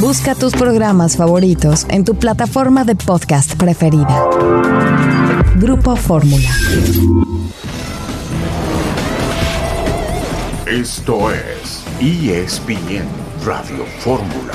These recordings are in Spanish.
Busca tus programas favoritos en tu plataforma de podcast preferida. Grupo Fórmula. Esto es ESPN Radio Fórmula.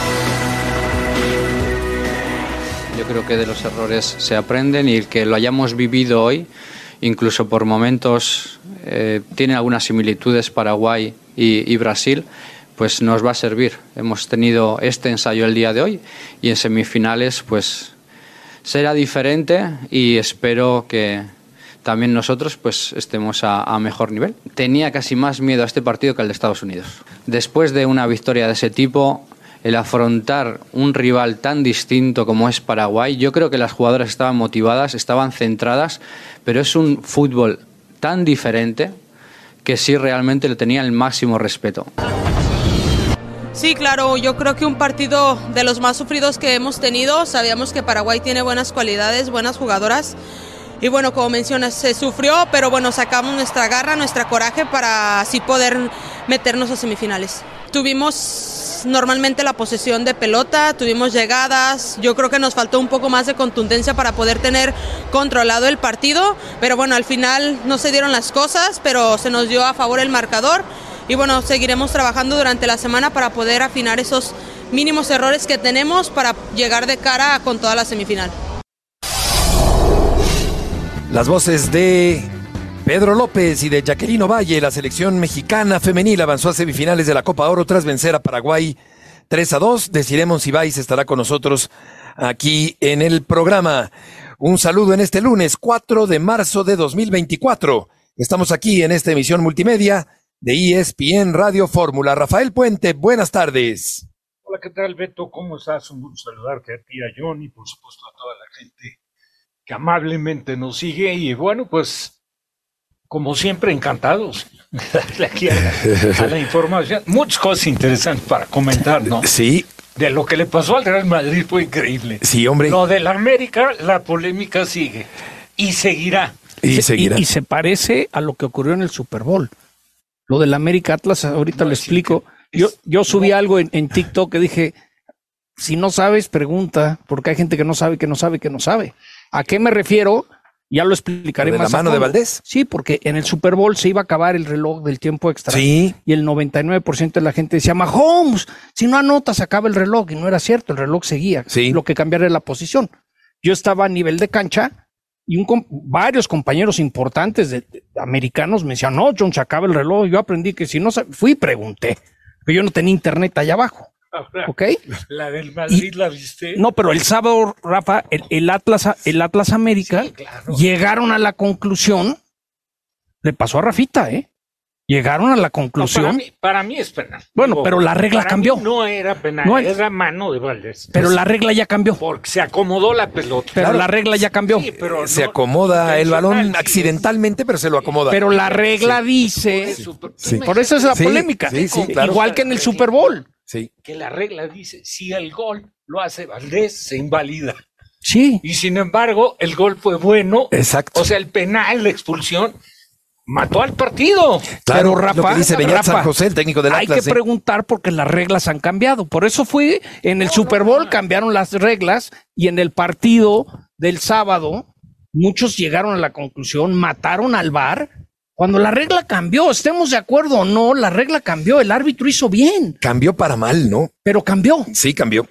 Yo creo que de los errores se aprenden y el que lo hayamos vivido hoy, incluso por momentos, tiene algunas similitudes Paraguay y Brasil, pues nos va a servir. Hemos tenido este ensayo el día de hoy y en semifinales pues será diferente y espero que también nosotros pues estemos a mejor nivel. Tenía casi más miedo a este partido que al de Estados Unidos. Después de una victoria de ese tipo, el afrontar un rival tan distinto como es Paraguay, yo creo que las jugadoras estaban motivadas, estaban centradas, pero es un fútbol tan diferente que sí realmente le tenía el máximo respeto. Sí, claro, yo creo que un partido de los más sufridos que hemos tenido. Sabíamos que Paraguay tiene buenas cualidades, buenas jugadoras. Y bueno, como mencionas, se sufrió, pero bueno, sacamos nuestra garra, nuestra coraje para así poder meternos a semifinales. Tuvimos normalmente la posesión de pelota, tuvimos llegadas, yo creo que nos faltó un poco más de contundencia para poder tener controlado el partido, pero bueno, al final no se dieron las cosas, pero se nos dio a favor el marcador y bueno, seguiremos trabajando durante la semana para poder afinar esos mínimos errores que tenemos para llegar de cara con toda la semifinal. Las voces de Pedro López y de Jacqueline Ovalle. La selección mexicana femenil avanzó a semifinales de la Copa Oro tras vencer a Paraguay 3-2. Desiree Monsiváis estará con nosotros aquí en el programa. Un saludo en este lunes 4 de marzo de 2024. Estamos aquí en esta emisión multimedia de ESPN Radio Fórmula. Rafael Puente, buenas tardes. Hola, ¿qué tal, Beto? ¿Cómo estás? Un gusto saludarte a ti, a John y por supuesto a toda la gente que amablemente nos sigue. Y bueno, pues como siempre, encantados de darle aquí a la información. Muchas cosas interesantes para comentar, ¿no? Sí. De lo que le pasó al Real Madrid fue increíble. Sí, hombre. Lo del América, la polémica sigue y seguirá. Y seguirá. Y se parece a lo que ocurrió en el Super Bowl. Lo del América Atlas, ahorita lo explico. Yo subí algo en TikTok que dije, si no sabes, pregunta, porque hay gente que no sabe, que no sabe, que no sabe. ¿A qué me refiero? Ya lo explicaré más. ¿De la mano de Valdés? Sí, porque en el Super Bowl se iba a acabar el reloj del tiempo extra. Sí. Y el 99% de la gente decía, Mahomes, si no anotas, se acaba el reloj. Y no era cierto, el reloj seguía. Sí. Lo que cambiara era la posición. Yo estaba a nivel de cancha y varios compañeros importantes de americanos me decían, no, John, se acaba el reloj. Yo aprendí que si no, fui y pregunté. Pero yo no tenía internet allá abajo. Ahora, ¿Ok? La del Madrid, ¿la viste? No, pero el sábado, Rafa, el Atlas América, Sí, claro. Llegaron a la conclusión, le pasó a Rafita, Llegaron a la conclusión. No, para mí es penal. Bueno, Digo, pero la regla para cambió. mí no era penal, No, era mano de Valdés. Pero la regla ya cambió. Porque se acomodó la pelota. Pero la regla ya cambió. Sí, pero Se no acomoda el balón intencional, accidentalmente, pero se lo acomoda. Pero la regla dice, por eso es la Sí, polémica. sí, claro. Igual que en el Super Bowl. Sí. Que la regla dice, si el gol lo hace Valdés, se invalida. Sí. Y sin embargo, el gol fue bueno. Exacto. O sea, el penal, la expulsión, mató al partido. Claro, Pero, Rafa, lo que dice Beñat Rafa, San José, el técnico del hay Atlas. que preguntar porque las reglas han cambiado. Por eso fue en el Super Bowl cambiaron las reglas y en el partido del sábado muchos llegaron a la conclusión, mataron al VAR. Cuando la regla cambió, estemos de acuerdo o no, la regla cambió, el árbitro hizo bien. Cambió para mal, ¿no? Pero cambió. Sí, cambió.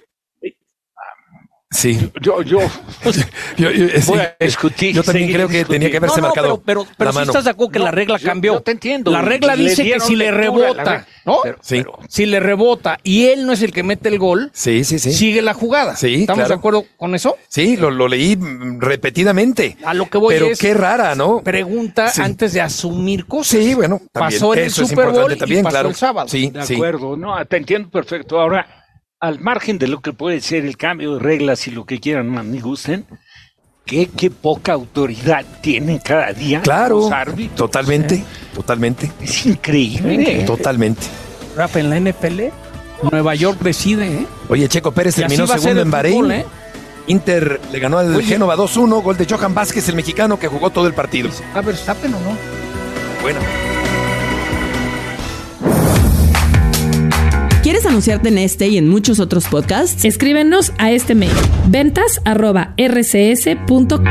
Sí. Yo Sí. voy a discutir. Yo también creo que tenía que haberse marcado pero la sí mano. estás de acuerdo que la regla cambió. Yo te entiendo. La regla Le dice que dieron si le lectura a la rebota, regla. ¿no? Sí. Si le rebota y él no es el que mete el gol, Sí. sigue la jugada. Sí, ¿Estamos claro. de acuerdo con eso? Sí, lo leí repetidamente. A lo que voy Pero es, qué rara, ¿no? pregunta Sí. antes de asumir cosas. Sí, bueno, también. Pasó en el Eso es Super importante Bowl también, y pasó claro. el sábado. Sí, De sí. acuerdo, no, te entiendo perfecto. Ahora, al margen de lo que puede ser el cambio de reglas y lo que quieran, más me gusten, qué poca autoridad tienen cada día Claro, los árbitros. totalmente. Es increíble. Totalmente. Rafa, en la NFL, Nueva York decide, Oye, Checo Pérez Y así terminó va a ser segundo el en Bahrein. fútbol, Inter le ganó al Génova 2-1, gol de Johan Vázquez, el mexicano que jugó todo el partido. ¿A Verstappen o no? Bueno. ¿Quieres anunciarte en este y en muchos otros podcasts? Escríbenos a este mail: ventas@rcs.com.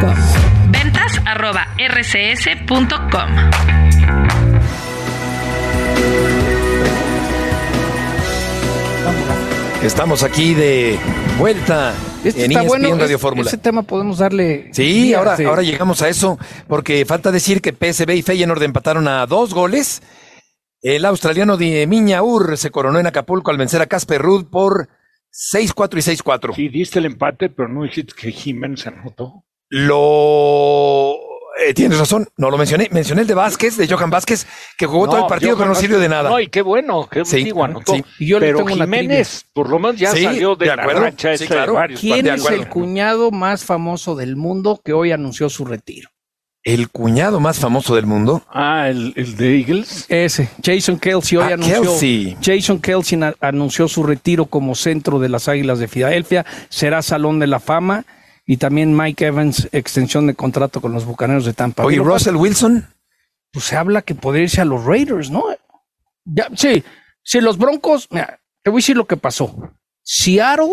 ventas@rcs.com. Estamos aquí de vuelta en está ESPN bueno, Radio Fórmula. Ese tema podemos darle... Sí, ahora llegamos a eso, porque falta decir que PSV y Feyenoord empataron a 2 goles. El australiano de Miñaur se coronó en Acapulco al vencer a Casper Ruud por 6-4 y 6-4. Sí, diste el empate, pero no dijiste que Jiménez anotó. Tienes razón, no lo mencioné. Mencioné el de Vázquez, de Johan Vázquez, que jugó todo el partido, pero no sirvió de nada. No, y qué bueno, que digo, anotó. Sí. Y yo pero Jiménez, por lo menos, ya salió de la racha sí, esta claro. de varios. ¿Quién de es acuerdo. el cuñado más famoso del mundo que hoy anunció su retiro? El cuñado más famoso del mundo. El de Eagles. Ese, Jason Kelce hoy anunció. Kelce. Jason Kelce anunció su retiro como centro de las Águilas de Filadelfia. Será Salón de la Fama. Y también Mike Evans, extensión de contrato con los Bucaneros de Tampa. Oye, Russell Wilson. Pues se habla que podría irse a los Raiders, ¿no? Ya, sí, los Broncos, mira, te voy a decir lo que pasó. Seattle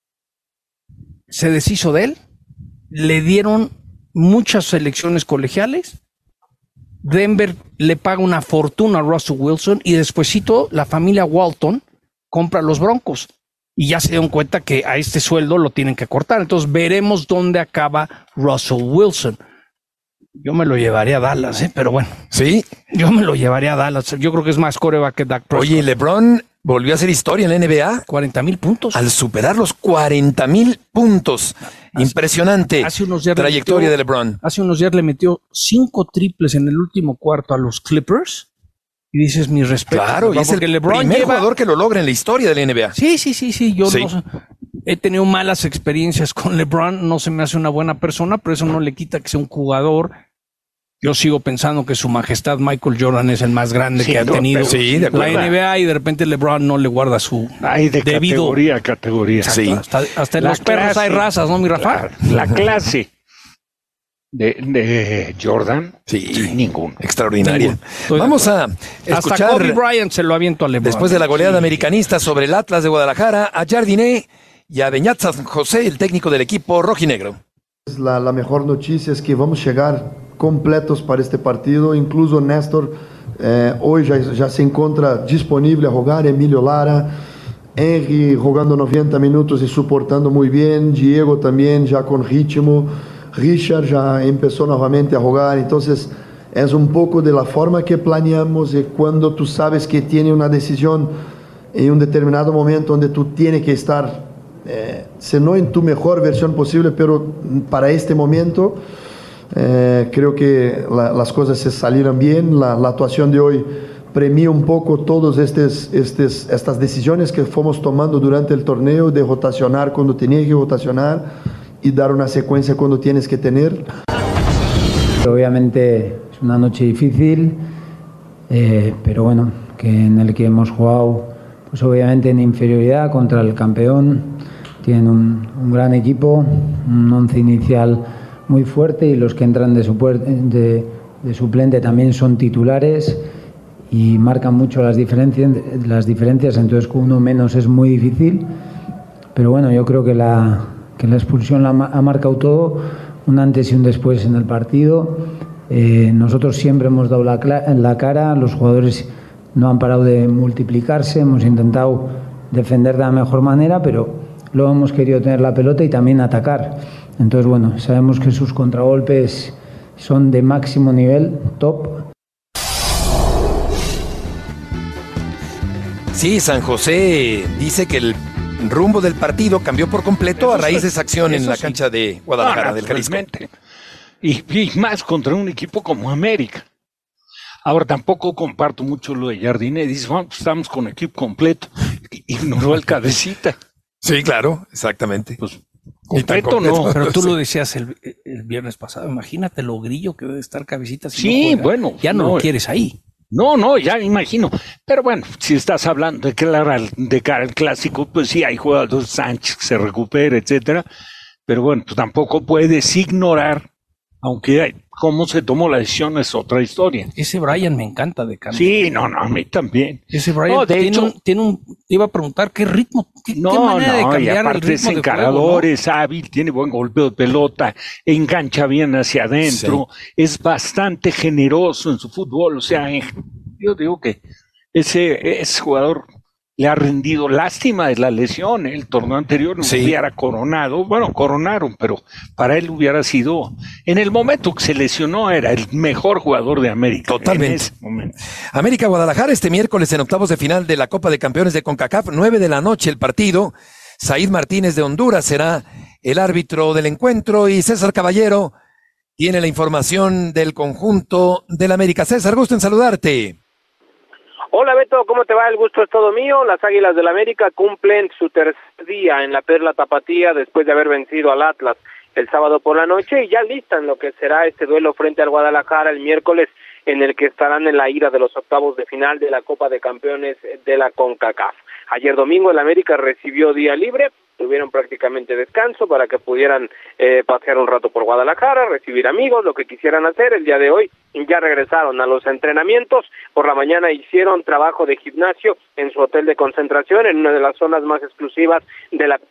se deshizo de él, le dieron muchas selecciones colegiales, Denver le paga una fortuna a Russell Wilson y despuesito la familia Walton compra los Broncos. Y ya se dieron cuenta que a este sueldo lo tienen que cortar. Entonces veremos dónde acaba Russell Wilson. Yo me lo llevaría a Dallas, pero bueno. Sí. Yo me lo llevaría a Dallas. Yo creo que es más coreback que Dak Prescott. Oye, LeBron volvió a hacer historia en la NBA. 40,000 puntos. Al superar los 40,000 puntos. Impresionante hace unos días trayectoria de LeBron. Hace unos días le metió 5 triples en el último cuarto a los Clippers. Y dices, mi respeto. Claro, y es el primer jugador que lo logra en la historia de la NBA. Sí. Yo no he tenido malas experiencias con LeBron. No se me hace una buena persona, pero eso no le quita que sea un jugador. Yo sigo pensando que su majestad Michael Jordan es el más grande que ha tenido la NBA y de repente LeBron no le guarda su debido. Categoría. Exacto, sí. Hasta en los perros hay razas, ¿no, mi Rafa? La clase de Jordan, ninguno. Extraordinaria. Vamos a escuchar. Hasta Kobe Bryant se lo aviento a LeBron. Después de la goleada americanista sobre el Atlas de Guadalajara, a Jardiné y a Beñat San José, el técnico del equipo rojinegro. La mejor noticia es que vamos a llegar completos para este partido. Incluso Néstor hoy ya se encuentra disponible a jugar. Emilio Lara, Henry jugando 90 minutos y soportando muy bien. Diego también ya con ritmo. Richard ya empezó nuevamente a jugar. Entonces es un poco de la forma que planeamos, y cuando tú sabes que tiene una decisión en un determinado momento donde tú tienes que estar, si no en tu mejor versión posible, pero para este momento creo que las cosas se salieron bien. La actuación de hoy premia un poco todas estas decisiones que fuimos tomando durante el torneo, de rotacionar cuando tenía que rotacionar y dar una secuencia cuando tienes que tener. Obviamente es una noche difícil, pero bueno, que en el que hemos jugado, pues obviamente en inferioridad contra el campeón. Tienen un gran equipo, un once inicial muy fuerte, y los que entran de suplente también son titulares y marcan mucho las diferencias, entonces con uno menos es muy difícil, pero bueno, yo creo que la expulsión ha marcado todo, un antes y un después en el partido. Nosotros siempre hemos dado la cara, los jugadores no han parado de multiplicarse, hemos intentado defender de la mejor manera, pero luego hemos querido tener la pelota y también atacar. Entonces, bueno, sabemos que sus contragolpes son de máximo nivel, top. Sí, San José dice que el rumbo del partido cambió por completo a raíz de esa acción en la cancha de Guadalajara, del Jalisco. Y más contra un equipo como América. Ahora, tampoco comparto mucho lo de Jardiné. Dice, bueno, pues estamos con equipo completo. Ignoró el cabecita. Sí, claro, exactamente. Pues completo no. Pero tú lo decías el viernes pasado. Imagínate lo grillo que debe estar cabecita. Si no bueno. Ya no lo quieres ahí. No, ya me imagino. Pero bueno, si estás hablando de cara al clásico, pues sí, hay jugadores, Sánchez que se recupera, etcétera. Pero bueno, pues tampoco puedes ignorar, aunque cómo se tomó la decisión es otra historia. Ese Brian me encanta de cambio. Sí, no, a mí también. Ese Brian no, de hecho, te iba a preguntar qué ritmo, qué manera de cambiar y aparte el ritmo es de encarador, juego, ¿no? es hábil, tiene buen golpeo de pelota, engancha bien hacia adentro, es bastante generoso en su fútbol, o sea, yo digo que ese jugador le ha rendido. Lástima de la lesión, el torneo anterior no hubiera coronado, bueno, coronaron, pero para él hubiera sido, en el momento que se lesionó, era el mejor jugador de América. Totalmente. En ese momento. América Guadalajara este miércoles en octavos de final de la Copa de Campeones de CONCACAF, 9 de la noche el partido. Said Martínez de Honduras será el árbitro del encuentro y César Caballero tiene la información del conjunto del América. César, gusto en saludarte. Hola Beto, ¿cómo te va? El gusto es todo mío. Las Águilas del América cumplen su tercer día en la Perla Tapatía después de haber vencido al Atlas el sábado por la noche y ya listan lo que será este duelo frente al Guadalajara el miércoles, en el que estarán en la ira de los octavos de final de la Copa de Campeones de la CONCACAF. Ayer domingo el América recibió día libre, tuvieron prácticamente descanso para que pudieran pasear un rato por Guadalajara, recibir amigos, lo que quisieran hacer. El día de hoy ya regresaron a los entrenamientos. Por la mañana hicieron trabajo de gimnasio en su hotel de concentración, en una de las zonas más exclusivas de la...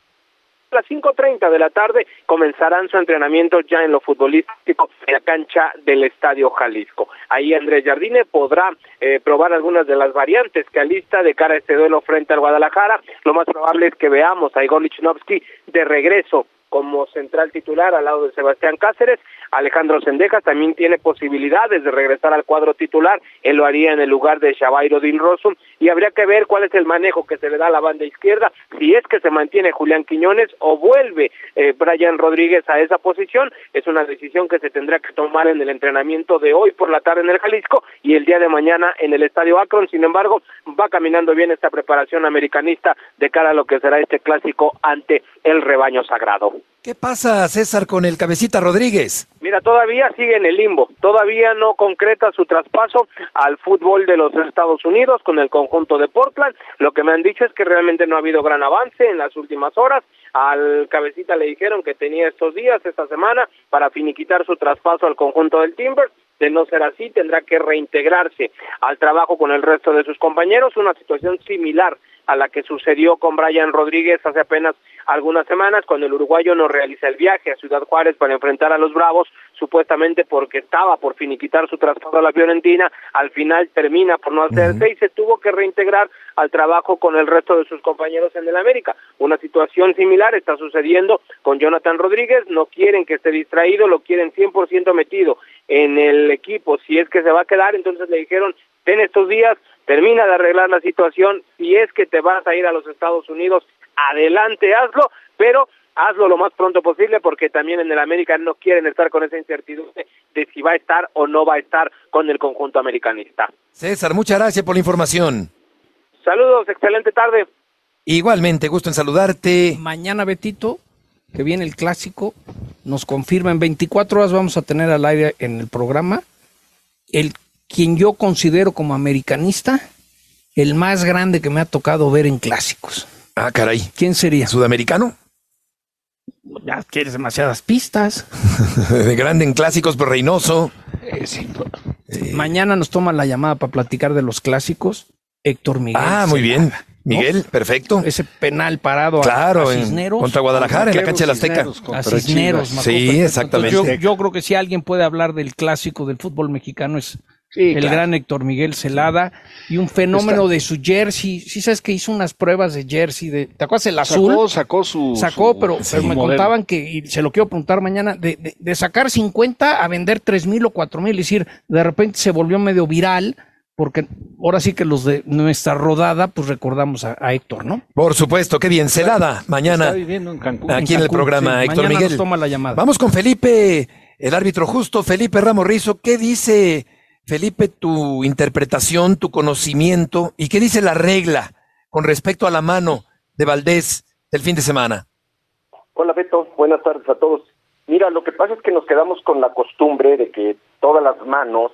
A las 5:30 de la tarde comenzarán su entrenamiento ya en lo futbolístico en la cancha del Estadio Jalisco. Ahí Andrés Jardine podrá probar algunas de las variantes que alista de cara a este duelo frente al Guadalajara. Lo más probable es que veamos a Igor Lichnowsky de regreso como central titular al lado de Sebastián Cáceres. Alejandro Sendejas también tiene posibilidades de regresar al cuadro titular, él lo haría en el lugar de Xabairo Dilrosun, y habría que ver cuál es el manejo que se le da a la banda izquierda, si es que se mantiene Julián Quiñones o vuelve Brian Rodríguez a esa posición. Es una decisión que se tendrá que tomar en el entrenamiento de hoy por la tarde en el Jalisco y el día de mañana en el Estadio Akron. Sin embargo, va caminando bien esta preparación americanista de cara a lo que será este clásico ante el rebaño sagrado. ¿Qué pasa, César, con el Cabecita Rodríguez? Mira, todavía sigue en el limbo, todavía no concreta su traspaso al fútbol de los Estados Unidos con el conjunto de Portland. Lo que me han dicho es que realmente no ha habido gran avance en las últimas horas. Al Cabecita le dijeron que tenía estos días, esta semana, para finiquitar su traspaso al conjunto del Timbers. De no ser así, tendrá que reintegrarse al trabajo con el resto de sus compañeros, una situación similar a la que sucedió con Brian Rodríguez hace apenas algunas semanas, cuando el uruguayo no realiza el viaje a Ciudad Juárez para enfrentar a los Bravos, supuestamente porque estaba por finiquitar su traspaso a la Fiorentina. Al final termina por no hacerse y se tuvo que reintegrar al trabajo con el resto de sus compañeros en el América. Una situación similar está sucediendo con Jonathan Rodríguez, no quieren que esté distraído, lo quieren 100% metido en el equipo. Si es que se va a quedar, entonces le dijeron, ten estos días, termina de arreglar la situación, si es que te vas a ir a los Estados Unidos, adelante, hazlo, pero hazlo lo más pronto posible, porque también en el América no quieren estar con esa incertidumbre de si va a estar o no va a estar con el conjunto americanista. César, muchas gracias por la información. Saludos, excelente tarde. Igualmente, gusto en saludarte. Mañana, Betito, que viene el clásico, nos confirma en 24 horas, vamos a tener al aire en el programa quien yo considero como americanista el más grande que me ha tocado ver en clásicos. Ah, caray. ¿Quién sería? ¿Sudamericano? Ya quieres demasiadas pistas. De grande en clásicos, pero Reynoso. Sí. Mañana nos toman la llamada para platicar de los clásicos. Héctor Miguel. Ah, muy bien. Miguel, ¿no? Perfecto. Ese penal parado a Cisneros. Contra Guadalajara, en la cancha de la Azteca. A Cisneros. Sí, exactamente. Yo creo que si alguien puede hablar del clásico del fútbol mexicano es gran Héctor Miguel Celada, y un fenómeno de su jersey. Sí, sabes que hizo unas pruebas de jersey, ¿te acuerdas el azul? Sacó, pero me contaban que, y se lo quiero preguntar mañana, de sacar 50 a vender 3,000 o 4,000, es decir, de repente se volvió medio viral, porque ahora sí que los de nuestra rodada, pues recordamos a Héctor, ¿no? Por supuesto, qué bien. Celada, mañana, está viviendo en Cancún. Aquí en el programa, Héctor mañana Miguel. Nos toma la llamada. Vamos con Felipe, el árbitro justo, Felipe Ramos Rizo. ¿Qué dice, Felipe, tu interpretación, tu conocimiento, y qué dice la regla con respecto a la mano de Valdés del fin de semana? Hola Beto, buenas tardes a todos. Mira, lo que pasa es que nos quedamos con la costumbre de que todas las manos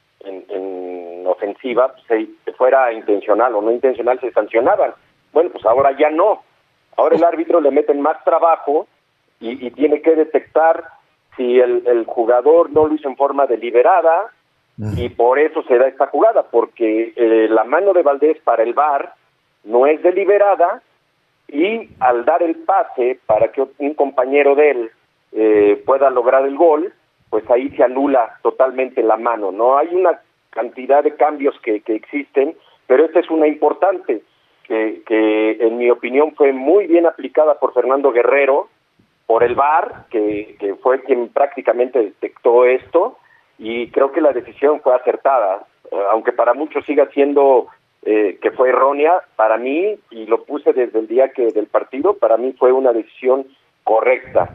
en ofensiva, fuera intencional o no intencional, se sancionaban. Bueno, pues ahora ya no. Ahora el árbitro le meten más trabajo y tiene que detectar si el jugador no lo hizo en forma deliberada, y por eso se da esta jugada, porque la mano de Valdés para el VAR no es deliberada, y al dar el pase para que un compañero de él pueda lograr el gol, pues ahí se anula totalmente la mano, ¿no? Hay una cantidad de cambios que existen, pero esta es una importante, que en mi opinión fue muy bien aplicada por Fernando Guerrero, por el VAR, que fue quien prácticamente detectó esto, y creo que la decisión fue acertada, aunque para muchos siga siendo que fue errónea. Para mí, y lo puse desde el día del partido, para mí fue una decisión correcta.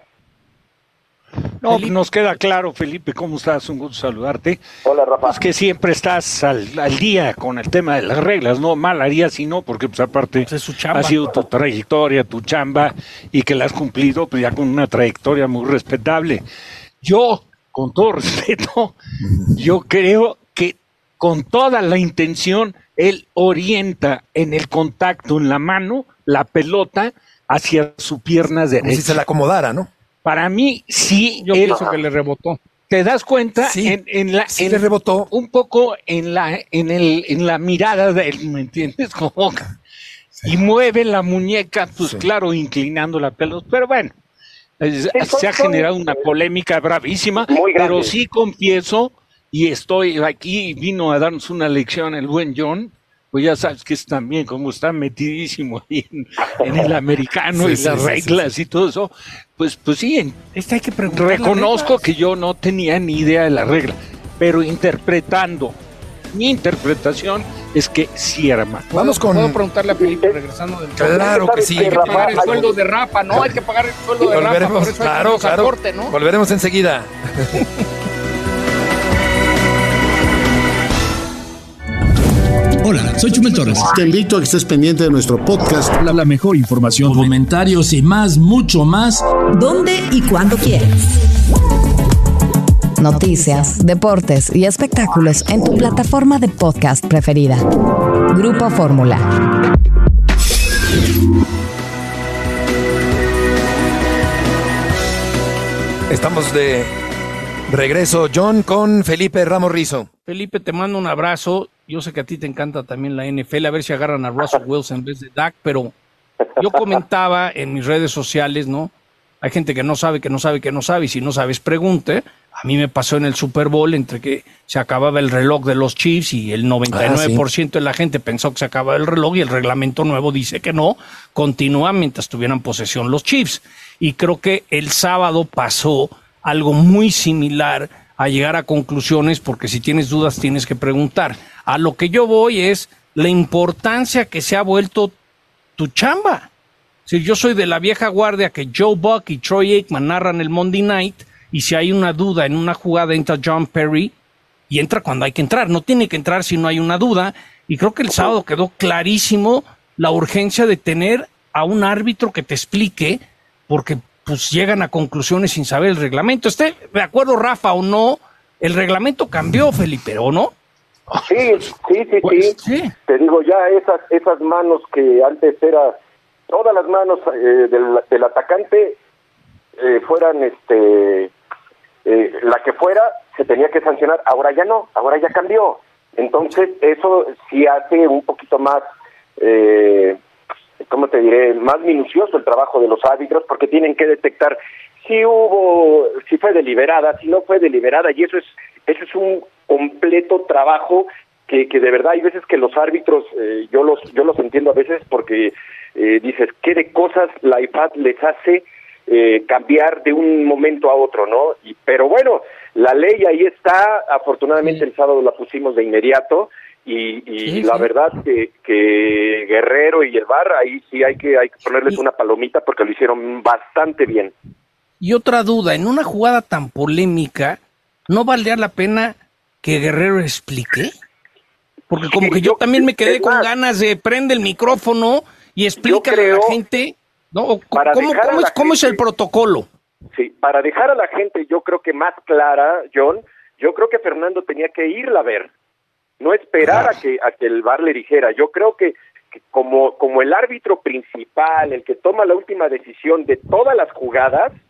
No, nos queda claro, Felipe, ¿cómo estás? Un gusto saludarte. Hola, Rafa. Es que siempre estás al día con el tema de las reglas, ¿no? Mal haría si no, porque pues aparte es su chamba. Ha sido tu trayectoria, tu chamba, y que la has cumplido pues ya con una trayectoria muy respetable. Yo, con todo respeto, yo creo que con toda la intención, él orienta en el contacto en la mano la pelota hacia su pierna derecha. Como si se la acomodara, ¿no? Para mí, sí. Yo pienso que le rebotó. ¿Te das cuenta? Sí, sí le rebotó. Un poco en la mirada de él, ¿me entiendes? Como y mueve la muñeca, pues claro, inclinando la pelota. Pero bueno, se ha generado una polémica bravísima, pero sí confieso, y estoy aquí, vino a darnos una lección el buen John, pues ya sabes que es también como está metidísimo ahí en el americano y las reglas y todo eso, pues sí, hay que reconozco que yo no tenía ni idea de la regla, pero mi interpretación es que sí era mal. ¿Puedo preguntarle a Felipe regresando del corte? Claro que sí. Hay que pagar el sueldo de Rafa, ¿no? Hay que pagar el sueldo de Rafa, por eso hay que irnos al corte, ¿no? Volveremos enseguida. Hola, soy Chumel Torres. Te invito a que estés pendiente de nuestro podcast. La mejor información, comentarios y más, mucho más. ¿Dónde y cuándo quieras? Noticias, deportes y espectáculos en tu plataforma de podcast preferida. Grupo Fórmula. Estamos de regreso, John, con Felipe Ramos Rizo. Felipe, te mando un abrazo. Yo sé que a ti te encanta también la NFL, a ver si agarran a Russell Wilson en vez de Dak, pero yo comentaba en mis redes sociales, ¿no? Hay gente que no sabe, y si no sabes, pregunte. A mí me pasó en el Super Bowl, entre que se acababa el reloj de los Chiefs y el 99% de la gente pensó que se acababa el reloj y el reglamento nuevo dice que no, continúa mientras tuvieran posesión los Chiefs. Y creo que el sábado pasó algo muy similar a llegar a conclusiones, porque si tienes dudas tienes que preguntar. A lo que yo voy es la importancia que se ha vuelto tu chamba. Si yo soy de la vieja guardia que Joe Buck y Troy Aikman narran el Monday Night, y si hay una duda en una jugada entra John Perry y entra cuando hay que entrar. No tiene que entrar si no hay una duda. Y creo que el sábado quedó clarísimo la urgencia de tener a un árbitro que te explique, porque pues llegan a conclusiones sin saber el reglamento. ¿Esté de acuerdo, Rafa, o no? El reglamento cambió, Felipe, ¿o no? Sí. Te digo, ya esas manos que antes era, todas las manos del atacante fueran la que fuera, se tenía que sancionar. Ahora ya no, ahora ya cambió. Entonces eso sí hace un poquito más, ¿cómo te diré? Más minucioso el trabajo de los árbitros, porque tienen que detectar si fue deliberada, si no fue deliberada, y eso es un completo trabajo que de verdad hay veces que los árbitros, yo los entiendo a veces, porque dices, ¿qué de cosas la IFAB les hace cambiar de un momento a otro, ¿no? Pero bueno, la ley ahí está. Afortunadamente el sábado la pusimos de inmediato y la verdad que Guerrero y el VAR ahí sí hay que ponerles una palomita, porque lo hicieron bastante bien. Y otra duda, en una jugada tan polémica, ¿no valdría la pena que Guerrero explique? Porque como que yo también me quedé con ganas de prende el micrófono y explícale a la gente, ¿no? ¿Cómo es el protocolo? Sí, para dejar a la gente, yo creo que más clara, John, yo creo que Fernando tenía que irla a ver, no esperar a que el VAR le dijera. Yo creo que como el árbitro principal, el que toma la última decisión de todas las jugadas,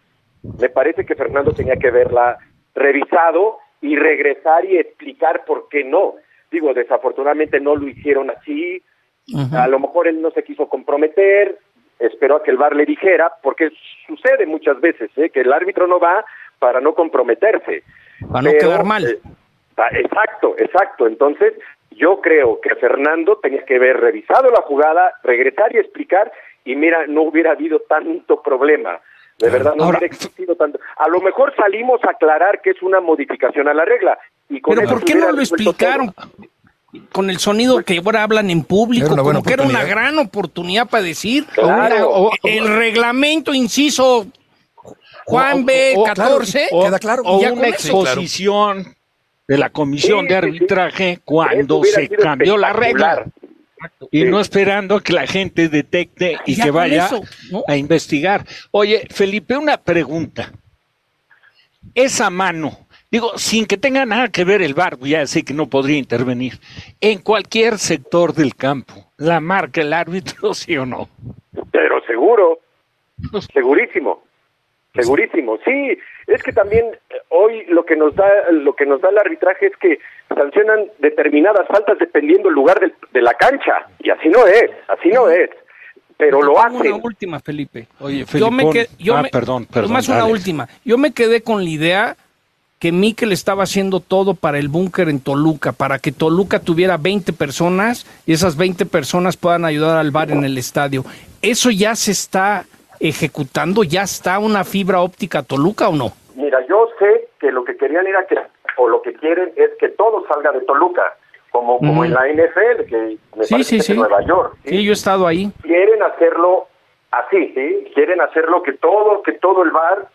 Me parece que Fernando tenía que haberla revisado y regresar y explicar por qué no. Digo, desafortunadamente no lo hicieron así. A lo mejor él no se quiso comprometer, esperó a que el VAR le dijera, porque sucede muchas veces, que el árbitro no va para no comprometerse. Para no quedar mal. Exacto. Entonces, yo creo que Fernando tenía que haber revisado la jugada, regresar y explicar, y mira, no hubiera habido tanto problema. De verdad, no hubiera existido tanto. A lo mejor salimos a aclarar que es una modificación a la regla. Y con pero eso ¿por qué no lo explicaron? Todo. Con el sonido que ahora hablan en público, como que era una gran oportunidad para decir, claro. El reglamento, inciso Juan B. 14, queda claro. O una exposición de la comisión de arbitraje cuando se cambió la regla. Y no esperando que la gente detecte y que vaya a investigar. Oye, Felipe, una pregunta. Esa mano, digo, sin que tenga nada que ver el VAR, ya sé que no podría intervenir, en cualquier sector del campo, ¿la marca el árbitro, sí o no? Pero seguro, segurísimo. Sí, es que también hoy lo que nos da el arbitraje es que sancionan determinadas faltas dependiendo del lugar de la cancha, y así no es. Pero lo hacen. Una última, Felipe. Oye, Felipe, perdón. Más una última. Yo me quedé con la idea que Mikel estaba haciendo todo para el búnker en Toluca, para que Toluca tuviera 20 personas y esas 20 personas puedan ayudar al VAR en el estadio. ¿Eso ya se está ejecutando? ¿Ya está una fibra óptica Toluca o no? Mira, yo sé que lo que querían era o lo que quieren es que todo salga de Toluca, como en la NFL, que me parece que en Nueva York. Sí, yo he estado ahí. Quieren hacerlo así, ¿sí? Quieren hacerlo que todo el VAR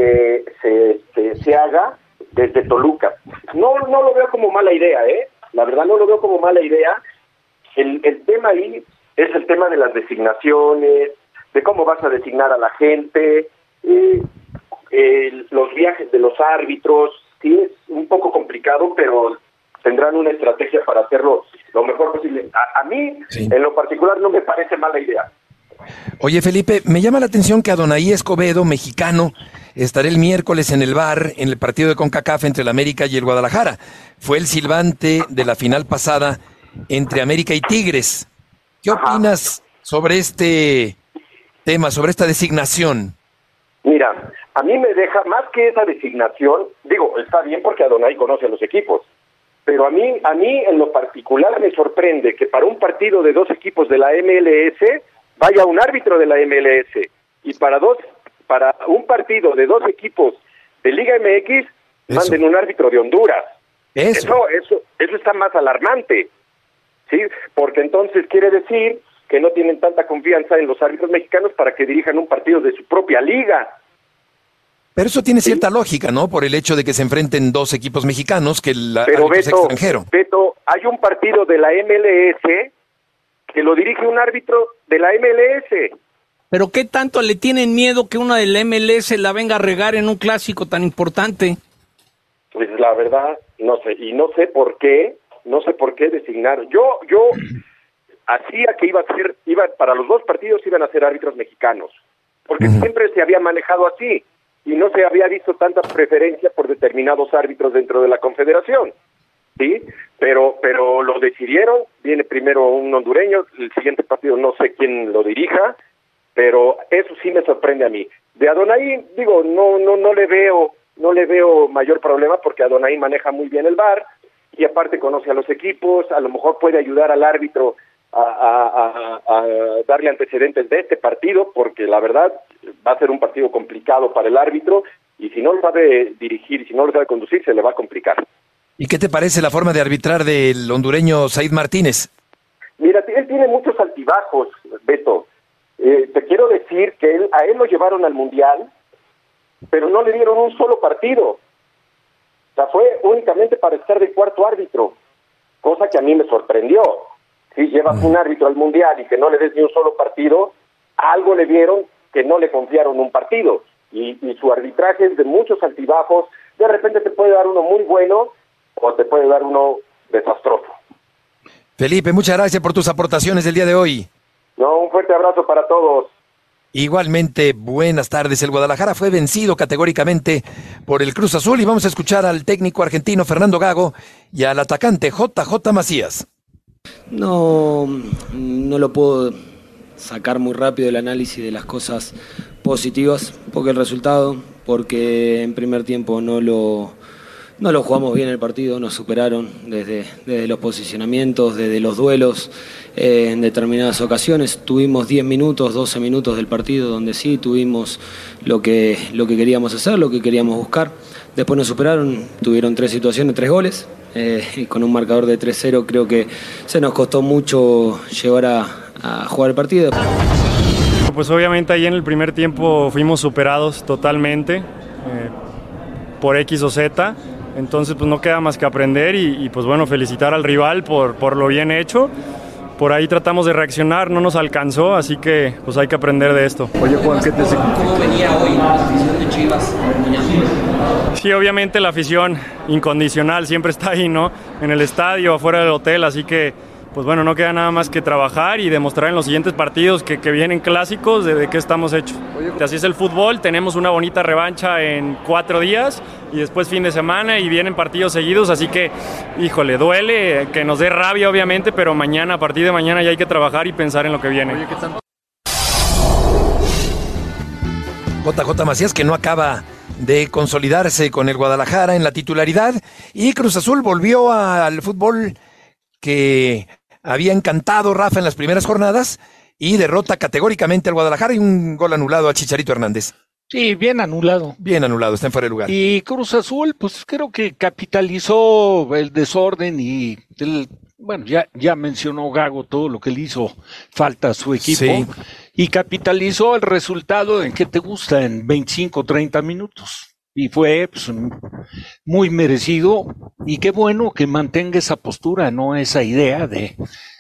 se haga desde Toluca. No lo veo como mala idea, La verdad no lo veo como mala idea. El tema ahí es el tema de las designaciones, de cómo vas a designar a la gente, los viajes de los árbitros. Sí, es un poco complicado, pero tendrán una estrategia para hacerlo lo mejor posible. A mí, en lo particular, no me parece mala idea. Oye, Felipe, me llama la atención que Adonai Escobedo, mexicano, estará el miércoles en el VAR en el partido de CONCACAF entre el América y el Guadalajara. Fue el silbante de la final pasada entre América y Tigres. ¿Qué opinas sobre este tema, sobre esta designación? Mira, a mí me deja, más que esa designación, digo, está bien porque Adonai conoce a los equipos, pero a mí en lo particular me sorprende que para un partido de dos equipos de la MLS vaya un árbitro de la MLS, y para un partido de dos equipos de Liga MX manden un árbitro de Honduras. Eso está más alarmante, ¿sí? Porque entonces quiere decir que no tienen tanta confianza en los árbitros mexicanos para que dirijan un partido de su propia liga. Pero eso tiene cierta lógica, ¿no? Por el hecho de que se enfrenten dos equipos mexicanos, que el árbitro es extranjero. Beto, hay un partido de la MLS que lo dirige un árbitro de la MLS. ¿Pero qué tanto le tienen miedo que una de la MLS la venga a regar en un clásico tan importante? Pues la verdad, no sé, y no sé por qué designar. Yo hacía que para los dos partidos iban a ser árbitros mexicanos, porque siempre se había manejado así, y no se había visto tanta preferencia por determinados árbitros dentro de la Confederación, ¿sí? Pero lo decidieron, viene primero un hondureño, el siguiente partido no sé quién lo dirija, pero eso sí me sorprende a mí. De Adonai, digo, no le veo mayor problema, porque Adonai maneja muy bien el VAR, y aparte conoce a los equipos, a lo mejor puede ayudar al árbitro a darle antecedentes de este partido, porque la verdad va a ser un partido complicado para el árbitro, y si no lo sabe dirigir, si no lo sabe conducir, se le va a complicar. ¿Y qué te parece la forma de arbitrar del hondureño Said Martínez? Mira, él tiene muchos altibajos, Beto. Te quiero decir que a él lo llevaron al Mundial, pero no le dieron un solo partido. O sea, fue únicamente para estar de cuarto árbitro, cosa que a mí me sorprendió. Si llevas un árbitro al Mundial y que no le des ni un solo partido, algo le dieron que no le confiaron un partido. Y su arbitraje es de muchos altibajos. De repente te puede dar uno muy bueno o te puede dar uno desastroso. Felipe, muchas gracias por tus aportaciones del día de hoy. No, un fuerte abrazo para todos. Igualmente, buenas tardes. El Guadalajara fue vencido categóricamente por el Cruz Azul y vamos a escuchar al técnico argentino Fernando Gago y al atacante JJ Macías. No lo puedo sacar muy rápido el análisis de las cosas positivas, porque el resultado, porque en primer tiempo no lo jugamos bien el partido, nos superaron desde los posicionamientos, desde los duelos, en determinadas ocasiones. Tuvimos 10 minutos, 12 minutos del partido donde sí tuvimos lo que queríamos hacer, lo que queríamos buscar. Después nos superaron, tuvieron 3 situaciones, 3 goles, y con un marcador de 3-0 creo que se nos costó mucho llevar a jugar el partido. Pues obviamente ahí en el primer tiempo fuimos superados totalmente por X o Z. Entonces pues no queda más que aprender y pues bueno, felicitar al rival por lo bien hecho. Por ahí tratamos de reaccionar, no nos alcanzó, así que pues hay que aprender de esto. Oye Juan, ¿cómo venía hoy la afición de Chivas? Sí, obviamente la afición incondicional siempre está ahí, ¿no? En el estadio, afuera del hotel, así que pues bueno, no queda nada más que trabajar y demostrar en los siguientes partidos que vienen clásicos de qué estamos hechos. Así es el fútbol, tenemos una bonita revancha en 4 días y después fin de semana y vienen partidos seguidos, así que, híjole, duele, que nos dé rabia obviamente, pero mañana, a partir de mañana ya hay que trabajar y pensar en lo que viene. Oye, JJ Macías, que no acaba de consolidarse con el Guadalajara en la titularidad, y Cruz Azul volvió al fútbol que había encantado Rafa en las primeras jornadas y derrota categóricamente al Guadalajara y un gol anulado a Chicharito Hernández. Sí, bien anulado. Bien anulado, está en fuera de lugar. Y Cruz Azul, pues creo que capitalizó el desorden y bueno, ya mencionó Gago todo lo que le hizo falta a su equipo. Sí. Y capitalizó el resultado en que te gusta en 25, 30 minutos. Y fue pues, muy merecido, y qué bueno que mantenga esa postura, no esa idea de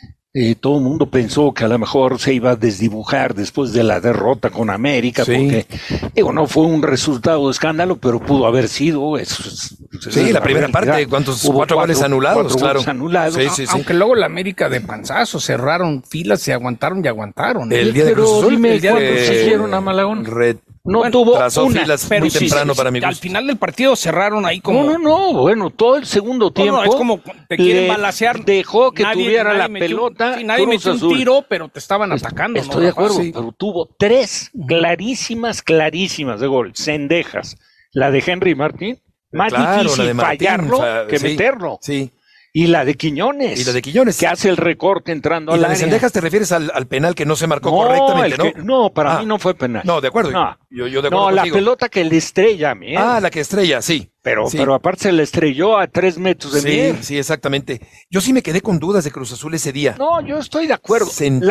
todo el mundo pensó que a lo mejor se iba a desdibujar después de la derrota con América, sí. Porque no fue un resultado de escándalo, pero pudo haber sido eso. Sí, la primera parte, ¿cuántos? 4 goles anulados, claro. Goles anulados. Sí. Aunque luego la América de panzazo, cerraron filas, se aguantaron y aguantaron. El día de Cruz Azul, dime cuántos se hicieron a Malagón. Tuvo una, filas pero muy temprano para mi gusto. Al final del partido cerraron ahí como... No, bueno, todo el segundo tiempo... es como te quieren balacear. Dejó que tuviera la pelota. Nadie metió un tiro, pero te estaban atacando. Estoy de acuerdo, pero tuvo 3 clarísimas de gol, cendejas. La de Henry Martín, más difícil fallarlo que meterlo. Sí. Y la de Quiñones. Que hace el recorte entrando al área. ¿Y la de Cendejas te refieres al penal que no se marcó correctamente, no? No, para mí no fue penal. No, de acuerdo. No, yo de acuerdo contigo. La pelota que le estrella a Mier. La que estrella, sí. Pero aparte se le estrelló a 3 metros de Mier. Sí, exactamente. Yo sí me quedé con dudas de Cruz Azul ese día. No, yo estoy de acuerdo.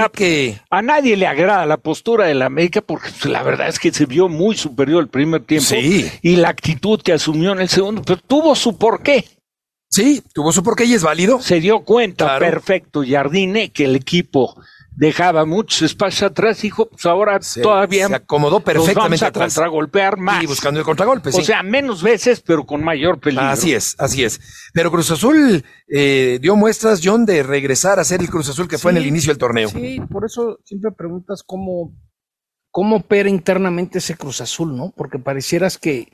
Que a nadie le agrada la postura de la América porque la verdad es que se vio muy superior el primer tiempo. Sí. Y la actitud que asumió en el segundo, pero tuvo su porqué. Sí, tuvo su porqué y es válido. Se dio cuenta, perfecto, Jardine, que el equipo dejaba muchos espacios atrás, dijo, pues ahora todavía se acomodó perfectamente atrás. Vamos a contragolpear más. Y buscando el contragolpe, sí. O sea, menos veces, pero con mayor peligro. Así es. Pero Cruz Azul dio muestras, John, de regresar a ser el Cruz Azul que fue en el inicio del torneo. Sí, por eso siempre preguntas cómo opera internamente ese Cruz Azul, ¿no? Porque parecieras que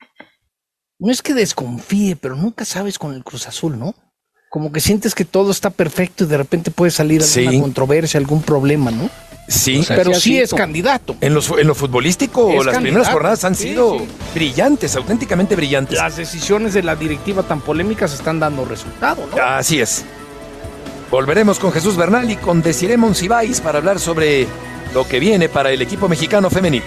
no es que desconfíe, pero nunca sabes con el Cruz Azul, ¿no? Como que sientes que todo está perfecto y de repente puede salir alguna controversia, algún problema, ¿no? Sí, o sea, pero sí es candidato. En lo futbolístico, las primeras jornadas han sido brillantes, auténticamente brillantes. Las decisiones de la directiva tan polémicas están dando resultado, ¿no? Así es. Volveremos con Jesús Bernal y con Desiree Monsiváis para hablar sobre lo que viene para el equipo mexicano femenil.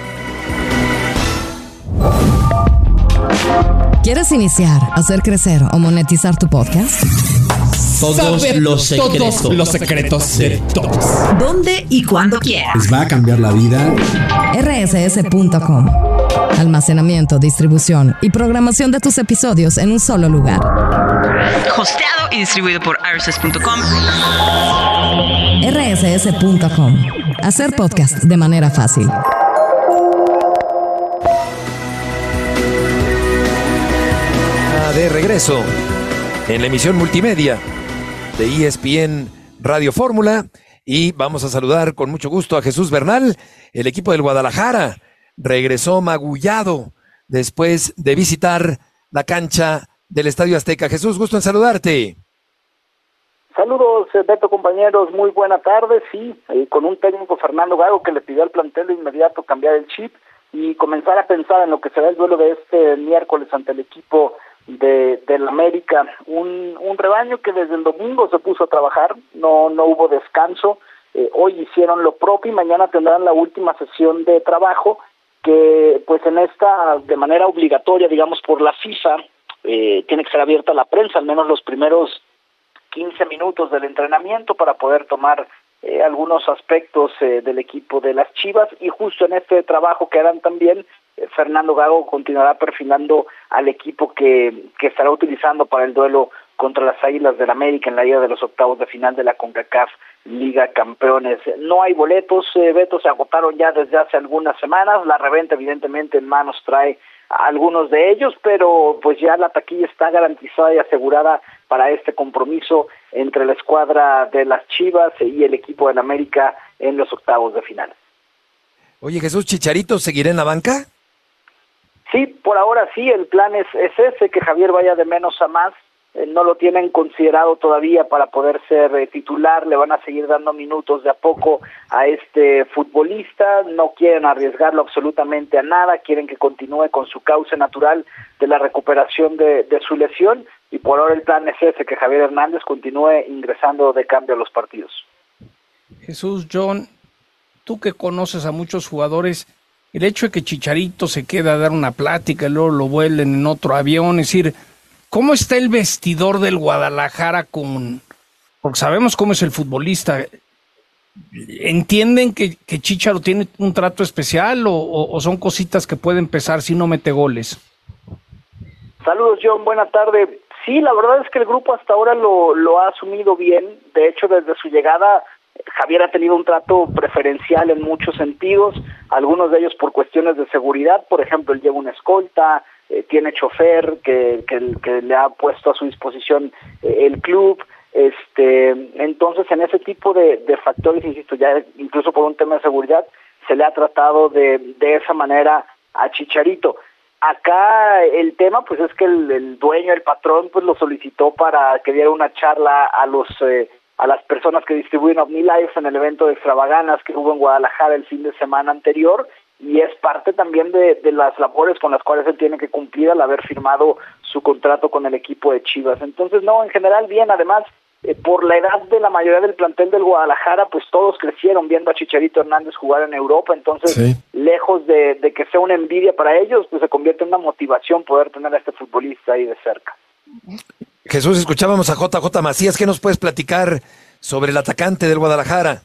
¿Quieres iniciar, hacer crecer o monetizar tu podcast? Todos los secretos de todos. ¿Dónde y cuándo quieras? Les va a cambiar la vida. rss.com. Almacenamiento, distribución y programación de tus episodios en un solo lugar. Hosteado y distribuido por rss.com. rss.com. Hacer podcast de manera fácil. De regreso en la emisión multimedia de ESPN Radio Fórmula Y vamos a saludar con mucho gusto a Jesús Bernal. El equipo del Guadalajara regresó magullado después de visitar la cancha del Estadio Azteca. Jesús, gusto en saludarte. Saludos, Beto, compañeros, muy buena tarde. Sí, con un técnico, Fernando Gago, que le pidió al plantel de inmediato cambiar el chip y comenzar a pensar en lo que será el duelo de este miércoles ante el equipo del América, un rebaño que desde el domingo se puso a trabajar, no hubo descanso, hoy hicieron lo propio y mañana tendrán la última sesión de trabajo que pues en esta, de manera obligatoria, digamos por la FIFA, tiene que ser abierta a la prensa, al menos los primeros 15 minutos del entrenamiento para poder tomar algunos aspectos del equipo de las Chivas, y justo en este trabajo que harán también Fernando Gago continuará perfilando al equipo que estará utilizando para el duelo contra las Águilas del América en la ida de los octavos de final de la CONCACAF Liga Campeones. No hay boletos, Beto, se agotaron ya desde hace algunas semanas, la reventa evidentemente en manos trae a algunos de ellos, pero pues ya la taquilla está garantizada y asegurada para este compromiso entre la escuadra de las Chivas y el equipo del América en los octavos de final. Oye, Jesús, ¿Chicharito seguirá en la banca? Sí, por ahora sí, el plan es ese, que Javier vaya de menos a más, no lo tienen considerado todavía para poder ser titular, le van a seguir dando minutos de a poco a este futbolista, no quieren arriesgarlo absolutamente a nada, quieren que continúe con su cauce natural de la recuperación de su lesión, y por ahora el plan es ese, que Javier Hernández continúe ingresando de cambio a los partidos. Jesús, John, tú que conoces a muchos jugadores, el hecho de que Chicharito se queda a dar una plática y luego lo vuelen en otro avión, es decir, ¿cómo está el vestidor del Guadalajara porque sabemos cómo es el futbolista? ¿Entienden que Chicharo tiene un trato especial o son cositas que pueden pesar si no mete goles? Saludos, John, buena tarde. Sí, la verdad es que el grupo hasta ahora lo ha asumido bien. De hecho, desde su llegada, Javier ha tenido un trato preferencial en muchos sentidos, algunos de ellos por cuestiones de seguridad. Por ejemplo, él lleva una escolta, tiene chofer que le ha puesto a su disposición el club. Entonces, en ese tipo de factores, insisto, ya incluso por un tema de seguridad, se le ha tratado de esa manera a Chicharito. Acá el tema pues es que el dueño, el patrón, pues lo solicitó para que diera una charla a las personas que distribuyen OmniLife en el evento de Extravaganas que hubo en Guadalajara el fin de semana anterior, y es parte también de las labores con las cuales él tiene que cumplir al haber firmado su contrato con el equipo de Chivas. Entonces, no, en general bien. Además, por la edad de la mayoría del plantel del Guadalajara, pues todos crecieron viendo a Chicharito Hernández jugar en Europa, entonces sí, lejos de que sea una envidia para ellos, pues se convierte en una motivación poder tener a este futbolista ahí de cerca. Jesús, escuchábamos a JJ Macías. ¿Qué nos puedes platicar sobre el atacante del Guadalajara?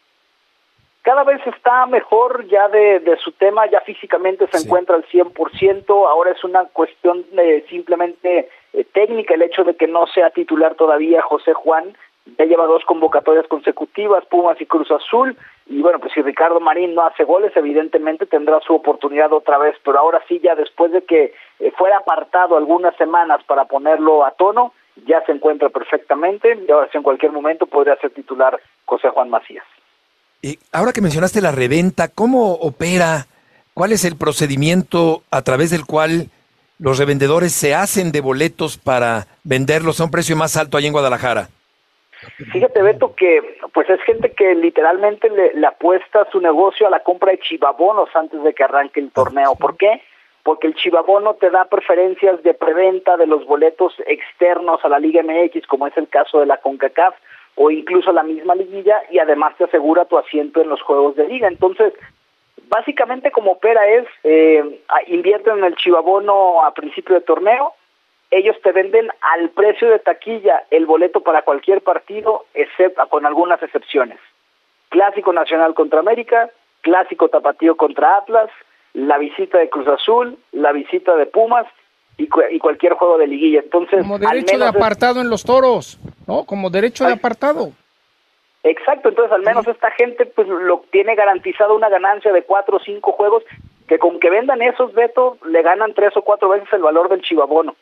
Cada vez está mejor ya de su tema, ya físicamente se encuentra al 100%, ahora es una cuestión simplemente técnica el hecho de que no sea titular todavía José Juan, ya lleva 2 convocatorias consecutivas, Pumas y Cruz Azul, y bueno, pues si Ricardo Marín no hace goles, evidentemente tendrá su oportunidad otra vez, pero ahora sí, ya después de que fuera apartado algunas semanas para ponerlo a tono, ya se encuentra perfectamente, y ahora sí en cualquier momento podría ser titular José Juan Macías. Ahora que mencionaste la reventa, ¿cómo opera? ¿Cuál es el procedimiento a través del cual los revendedores se hacen de boletos para venderlos a un precio más alto allá en Guadalajara? Fíjate, Beto, que pues es gente que literalmente le apuesta su negocio a la compra de chivabonos antes de que arranque el torneo. ¿Por qué? Porque el chivabono te da preferencias de preventa de los boletos externos a la Liga MX, como es el caso de la CONCACAF, o incluso la misma liguilla, y además te asegura tu asiento en los juegos de liga. Entonces, básicamente como opera es, invierten en el chivabono a principio de torneo, ellos te venden al precio de taquilla el boleto para cualquier partido, excepto con algunas excepciones. Clásico Nacional contra América, Clásico Tapatío contra Atlas, la visita de Cruz Azul, la visita de Pumas, y cualquier juego de liguilla. Entonces, como derecho de apartado en los toros, ¿no? Como derecho de apartado. Exacto, entonces al menos esta gente pues lo tiene garantizado una ganancia de 4 o 5 juegos, que con que vendan esos, Beto, le ganan 3 o 4 veces el valor del chivabono.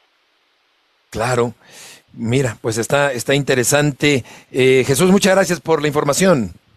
Claro, mira, pues está interesante. Jesús, muchas gracias por la información.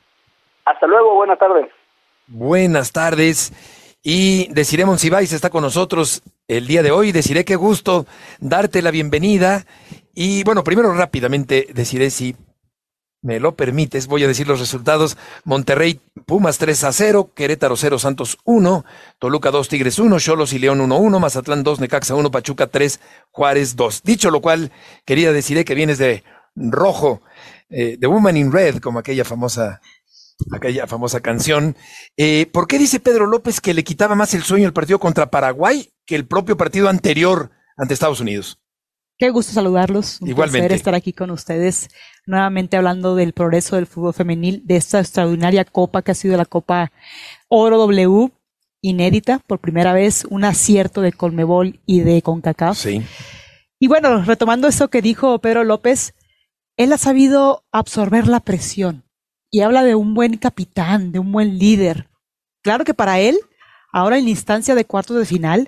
Hasta luego, buenas tardes. Buenas tardes. Y Desiree Monsiváis está con nosotros el día de hoy. Desiree, qué gusto darte la bienvenida. Y bueno, primero rápidamente, Desiree, si me lo permites, voy a decir los resultados. Monterrey, Pumas 3-0, Querétaro 0, Santos 1, Toluca 2, Tigres 1, Xolos y León 1-1, Mazatlán 2, Necaxa 1, Pachuca 3, Juárez 2. Dicho lo cual, quería decirle que vienes de rojo, The Woman in Red, como aquella famosa canción. ¿Por qué dice Pedro López que le quitaba más el sueño el partido contra Paraguay que el propio partido anterior ante Estados Unidos? Qué gusto saludarlos. Un Igualmente. placer estar aquí con ustedes, nuevamente hablando del progreso del fútbol femenil, de esta extraordinaria copa que ha sido la Copa Oro W, inédita, por primera vez, un acierto de Conmebol y de CONCACAF. Sí. Y bueno, retomando eso que dijo Pedro López, él ha sabido absorber la presión y habla de un buen capitán, de un buen líder. Claro que para él, ahora en la instancia de cuartos de final,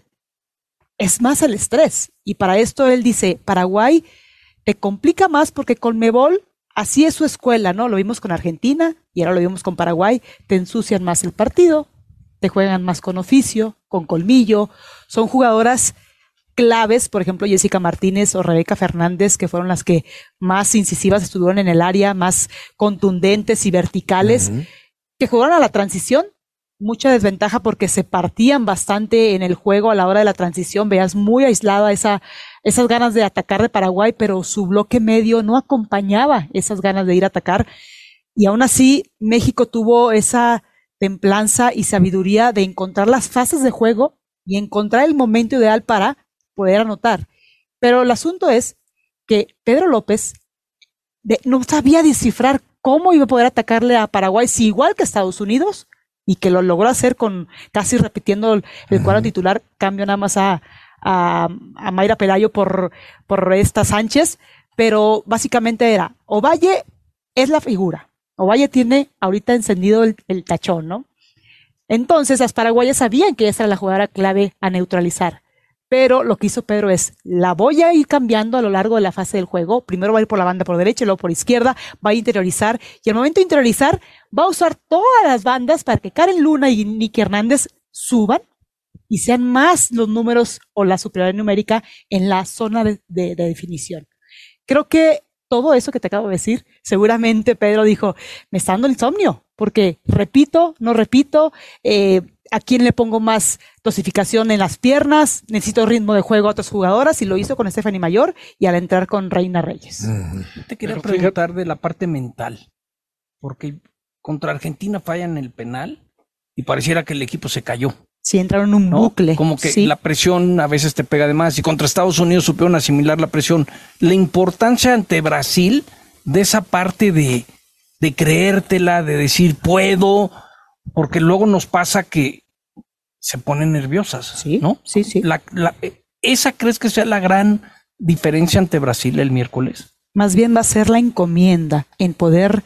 es más el estrés. Y para esto él dice, Paraguay te complica más porque Conmebol, así es su escuela, ¿no? Lo vimos con Argentina y ahora lo vimos con Paraguay. Te ensucian más el partido, te juegan más con oficio, con colmillo. Son jugadoras claves, por ejemplo, Jessica Martínez o Rebeca Fernández, que fueron las que más incisivas estuvieron en el área, más contundentes y verticales, que jugaron a la transición. Mucha desventaja porque se partían bastante en el juego a la hora de la transición. Veías muy aislada esas ganas de atacar de Paraguay, pero su bloque medio no acompañaba esas ganas de ir a atacar. Y aún así, México tuvo esa templanza y sabiduría de encontrar las fases de juego y encontrar el momento ideal para poder anotar. Pero el asunto es que Pedro López no sabía descifrar cómo iba a poder atacarle a Paraguay, si igual que Estados Unidos, y que lo logró hacer con casi repitiendo el cuadro titular, cambio nada más a Mayra Pelayo por esta Sánchez, pero básicamente era, Ovalle es la figura, Ovalle tiene ahorita encendido el tachón, ¿no? Entonces las paraguayas sabían que esa era la jugadora clave a neutralizar, pero lo que hizo Pedro es, la voy a ir cambiando a lo largo de la fase del juego. Primero va a ir por la banda por derecha, luego por izquierda, va a interiorizar, y al momento de interiorizar va a usar todas las bandas para que Karen Luna y Nicky Hernández suban y sean más los números o la superioridad numérica en la zona de definición. Creo que todo eso que te acabo de decir, seguramente Pedro dijo, me está dando el insomnio, porque repito, no repito, ¿a quién le pongo más dosificación en las piernas? Necesito ritmo de juego a otras jugadoras, y lo hizo con Stephanie Mayor y al entrar con Reina Reyes. Te quería preguntar de la parte mental, porque contra Argentina fallan el penal y pareciera que el equipo se cayó. Sí, entraron en un bucle. Como que sí. La presión a veces te pega de más, y contra Estados Unidos supieron asimilar la presión. La importancia ante Brasil de esa parte de creértela, de decir puedo, porque luego nos pasa que se ponen nerviosas, sí, ¿no? Sí, sí. ¿Esa crees que sea la gran diferencia ante Brasil el miércoles? Más bien va a ser la encomienda en poder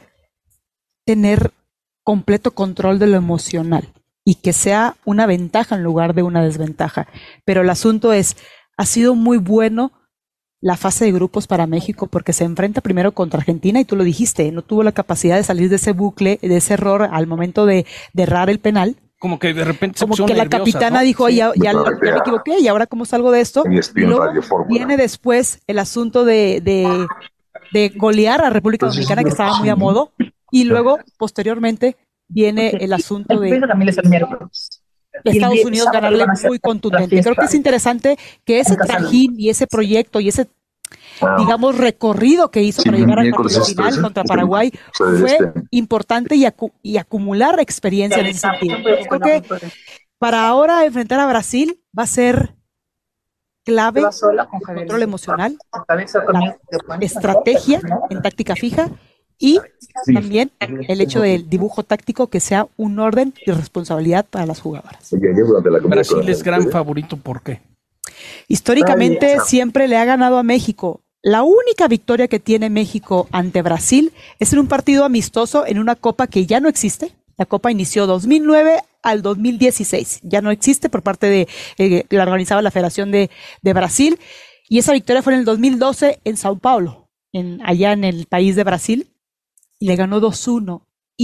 tener completo control de lo emocional y que sea una ventaja en lugar de una desventaja. Pero el asunto es, ha sido muy bueno la fase de grupos para México porque se enfrenta primero contra Argentina y tú lo dijiste, no tuvo la capacidad de salir de ese bucle, de ese error al momento de errar el penal. Como que de repente como que la capitana, ¿no? Dijo, sí, ya me equivoqué, y ahora cómo salgo de esto. Y luego viene después el asunto de golear a República Dominicana, que estaba muy a modo, y luego posteriormente viene el asunto de Estados Unidos ganarle muy contundente. Creo que es interesante que ese trajín y ese proyecto y ese, digamos, recorrido que hizo para llegar al partido final contra Paraguay fue importante y acumular experiencia en ese sentido. Creo que para ahora enfrentar a Brasil va a ser clave el control emocional, la estrategia en táctica fija y también el hecho del dibujo táctico, que sea un orden y responsabilidad para las jugadoras. Brasil es gran favorito, ¿por qué? Históricamente siempre le ha ganado a México. La única victoria que tiene México ante Brasil es en un partido amistoso en una copa que ya no existe. La copa inició 2009 al 2016. Ya no existe por parte de la organizaba la Federación de Brasil. Y esa victoria fue en el 2012 en Sao Paulo, allá en el país de Brasil. Y le ganó 2-1. Y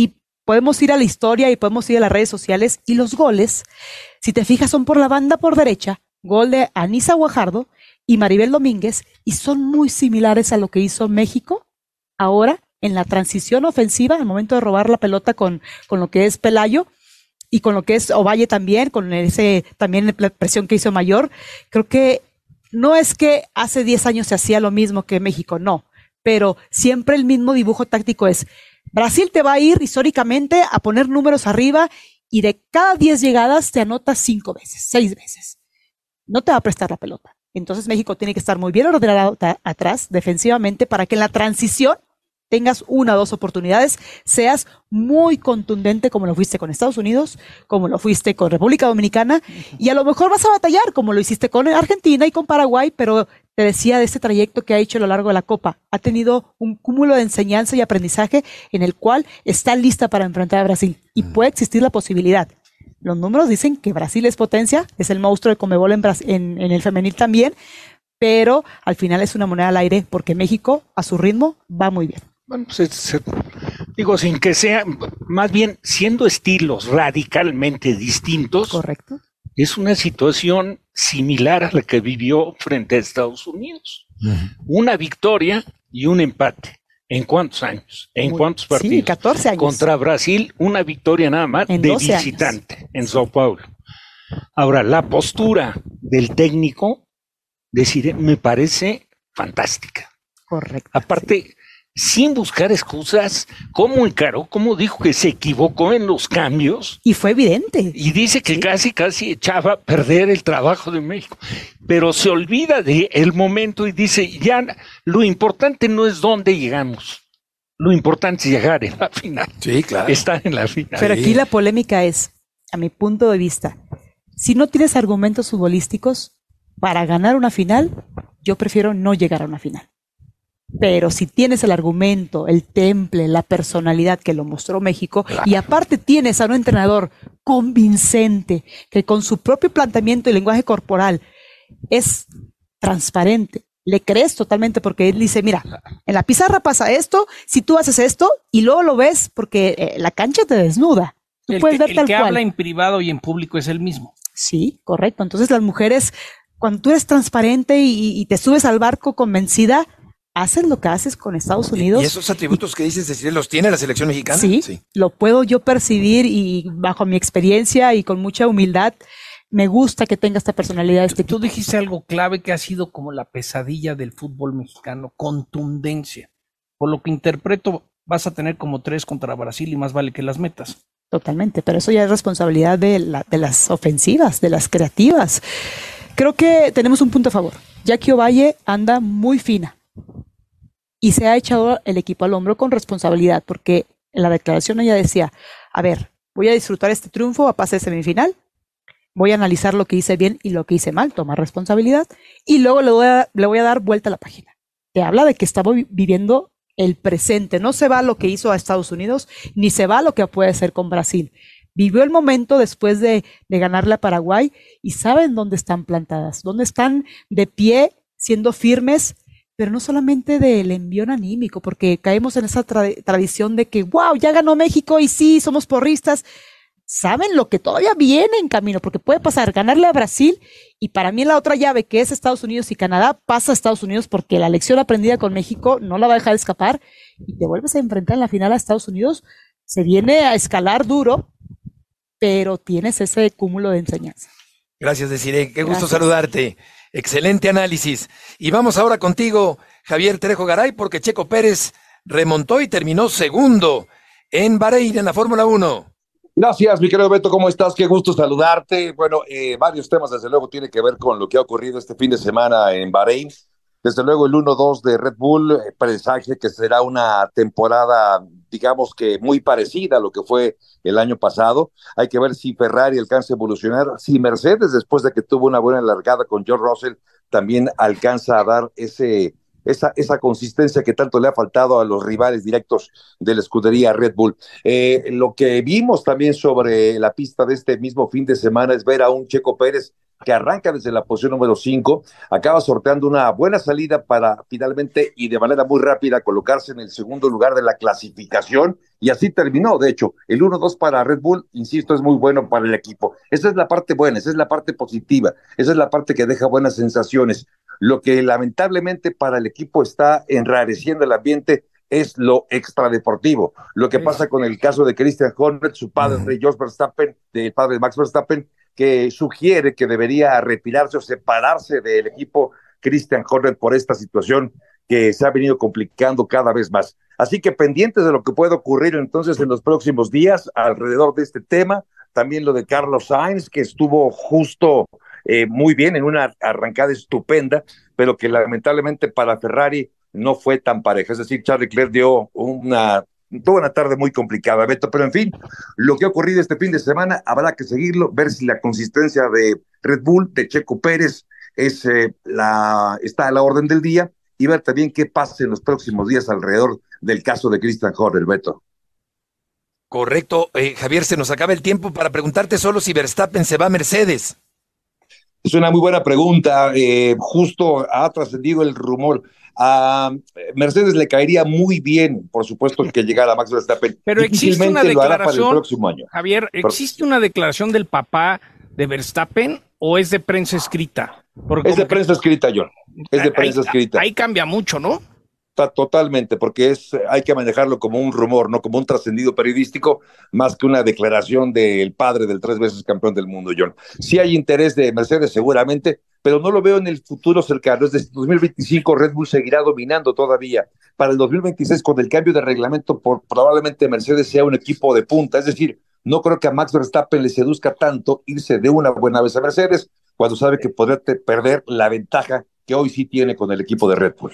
podemos ir a la historia y podemos ir a las redes sociales y los goles, si te fijas, son por la banda por derecha, gol de Anisa Guajardo y Maribel Domínguez, y son muy similares a lo que hizo México ahora en la transición ofensiva, al momento de robar la pelota con lo que es Pelayo y con lo que es Ovalle también, con ese también la presión que hizo Mayor. Creo que no es que hace 10 años se hacía lo mismo que México, no, pero siempre el mismo dibujo táctico es: Brasil te va a ir históricamente a poner números arriba y de cada 10 llegadas te anota 5 veces, 6 veces. No te va a prestar la pelota. Entonces México tiene que estar muy bien ordenado atrás, defensivamente, para que en la transición tengas 1 o 2 oportunidades, seas muy contundente como lo fuiste con Estados Unidos, como lo fuiste con República Dominicana, y a lo mejor vas a batallar como lo hiciste con Argentina y con Paraguay, pero te decía de este trayecto que ha hecho a lo largo de la Copa. Ha tenido un cúmulo de enseñanza y aprendizaje en el cual está lista para enfrentar a Brasil, y puede existir la posibilidad. Los números dicen que Brasil es potencia, es el monstruo de Conmebol en el femenil también, pero al final es una moneda al aire porque México, a su ritmo, va muy bien. Bueno, pues digo, sin que sea, más bien siendo estilos radicalmente distintos. Correcto. Es una situación similar a la que vivió frente a Estados Unidos. Una victoria y un empate. ¿En cuántos años? ¿En cuántos partidos? Sí, 14 años. Contra Brasil, una victoria nada más de visitante años. En Sao Paulo. Ahora, la postura del técnico me parece fantástica. Correcto. Aparte, sin buscar excusas, ¿cómo encaró? ¿Cómo dijo que se equivocó en los cambios? Y fue evidente. Y dice que casi echaba a perder el trabajo de México. Pero se olvida del momento y dice, ya lo importante no es dónde llegamos. Lo importante es llegar en la final. Sí, claro. Estar en la final. Pero aquí la polémica es, a mi punto de vista, si no tienes argumentos futbolísticos para ganar una final, yo prefiero no llegar a una final. Pero si tienes el argumento, el temple, la personalidad que lo mostró México, claro, y aparte tienes a un entrenador convincente que con su propio planteamiento y lenguaje corporal es transparente, le crees totalmente porque él dice, mira, en la pizarra pasa esto, si tú haces esto y luego lo ves porque la cancha te desnuda. Tú puedes ver tal cual. El que habla en privado y en público es el mismo. Sí, correcto. Entonces las mujeres, cuando tú eres transparente y te subes al barco convencida, haces lo que haces con Estados Unidos. ¿Y esos atributos que dices, decir, los tiene la selección mexicana? Sí, lo puedo yo percibir y bajo mi experiencia y con mucha humildad, me gusta que tenga esta personalidad. Tú dijiste algo clave que ha sido como la pesadilla del fútbol mexicano, contundencia. Por lo que interpreto, vas a tener como 3 contra Brasil y más vale que las metas. Totalmente, pero eso ya es responsabilidad de las ofensivas, de las creativas. Creo que tenemos un punto a favor. Jackie Ovalle anda muy fina. Y se ha echado el equipo al hombro con responsabilidad, porque en la declaración ella decía, a ver, voy a disfrutar este triunfo a pase de semifinal, voy a analizar lo que hice bien y lo que hice mal, tomar responsabilidad, y luego le voy a dar vuelta a la página. Te habla de que estaba viviendo el presente, no se va a lo que hizo a Estados Unidos, ni se va a lo que puede hacer con Brasil. Vivió el momento después de ganarle a Paraguay y saben dónde están plantadas, dónde están de pie, siendo firmes, pero no solamente del envión anímico, porque caemos en esa tradición de que, wow, ya ganó México y sí, somos porristas. Saben lo que todavía viene en camino, porque puede pasar, ganarle a Brasil, y para mí en la otra llave, que es Estados Unidos y Canadá, pasa a Estados Unidos porque la lección aprendida con México no la va a dejar escapar, y te vuelves a enfrentar en la final a Estados Unidos, se viene a escalar duro, pero tienes ese cúmulo de enseñanza. Gracias, Desiree, qué gusto saludarte. Excelente análisis. Y vamos ahora contigo, Javier Trejo Garay, porque Checo Pérez remontó y terminó segundo en Bahrein en la Fórmula 1. Gracias, mi querido Beto, ¿cómo estás? Qué gusto saludarte. Bueno, varios temas, desde luego, tiene que ver con lo que ha ocurrido este fin de semana en Bahrein. Desde luego, el 1-2 de Red Bull, presagia que será una temporada, digamos que muy parecida a lo que fue el año pasado. Hay que ver si Ferrari alcanza a evolucionar, si Mercedes, después de que tuvo una buena largada con George Russell, también alcanza a dar esa consistencia que tanto le ha faltado a los rivales directos de la escudería Red Bull. Lo que vimos también sobre la pista de este mismo fin de semana es ver a un Checo Pérez que arranca desde la posición número 5, acaba sorteando una buena salida para finalmente y de manera muy rápida colocarse en el segundo lugar de la clasificación, y así terminó. De hecho, el 1-2 para Red Bull, insisto, es muy bueno para el equipo. Esa es la parte buena, esa es la parte positiva, esa es la parte que deja buenas sensaciones. Lo que lamentablemente para el equipo está enrareciendo el ambiente es lo extradeportivo. Lo que pasa con el caso de Christian Horner, su padre, Jos Verstappen, el padre de Max Verstappen, que sugiere que debería retirarse o separarse del equipo Christian Horner por esta situación que se ha venido complicando cada vez más. Así que pendientes de lo que puede ocurrir entonces en los próximos días alrededor de este tema. También lo de Carlos Sainz, que estuvo justo muy bien en una arrancada estupenda, pero que lamentablemente para Ferrari no fue tan pareja. Es decir, Charles Leclerc dio toda una tarde muy complicada, Beto, pero en fin, lo que ha ocurrido este fin de semana habrá que seguirlo, ver si la consistencia de Red Bull, de Checo Pérez, está a la orden del día, y ver también qué pasa en los próximos días alrededor del caso de Christian Horner, Beto. Correcto. Javier, se nos acaba el tiempo para preguntarte solo si Verstappen se va a Mercedes. Es una muy buena pregunta. Justo ha trascendido el rumor. A Mercedes le caería muy bien, por supuesto, que llegara Max Verstappen. Pero existe una declaración, para el próximo año. Javier, ¿existe una declaración del papá de Verstappen o es de prensa escrita? Es de prensa escrita, John. Es de prensa escrita. Ahí cambia mucho, ¿no? Totalmente, porque hay que manejarlo como un rumor, no como un trascendido periodístico, más que una declaración del padre del 3 veces campeón del mundo, John. Sí hay interés de Mercedes seguramente, pero no lo veo en el futuro cercano. Es decir, 2025 Red Bull seguirá dominando todavía. Para el 2026, con el cambio de reglamento, probablemente Mercedes sea un equipo de punta. Es decir, no creo que a Max Verstappen le seduzca tanto irse de una buena vez a Mercedes, cuando sabe que podría perder la ventaja que hoy sí tiene con el equipo de Red Bull.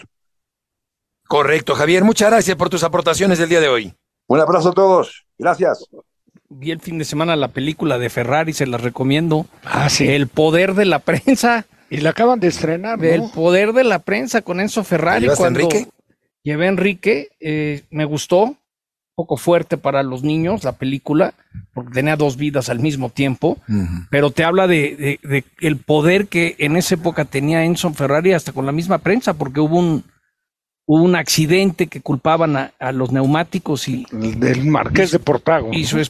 Correcto, Javier. Muchas gracias por tus aportaciones del día de hoy. Un abrazo a todos. Gracias. Vi el fin de semana la película de Ferrari, se la recomiendo. Sí. El poder de la prensa. Y la acaban de estrenar, ¿no? El poder de la prensa con Enzo Ferrari. ¿Llevaste a Enrique? Llevé a Enrique, me gustó. Un poco fuerte para los niños la película, porque tenía 2 vidas al mismo tiempo. Pero te habla de el poder que en esa época tenía Enzo Ferrari hasta con la misma prensa, porque hubo un accidente que culpaban a los neumáticos y del Marqués de Portago. Y su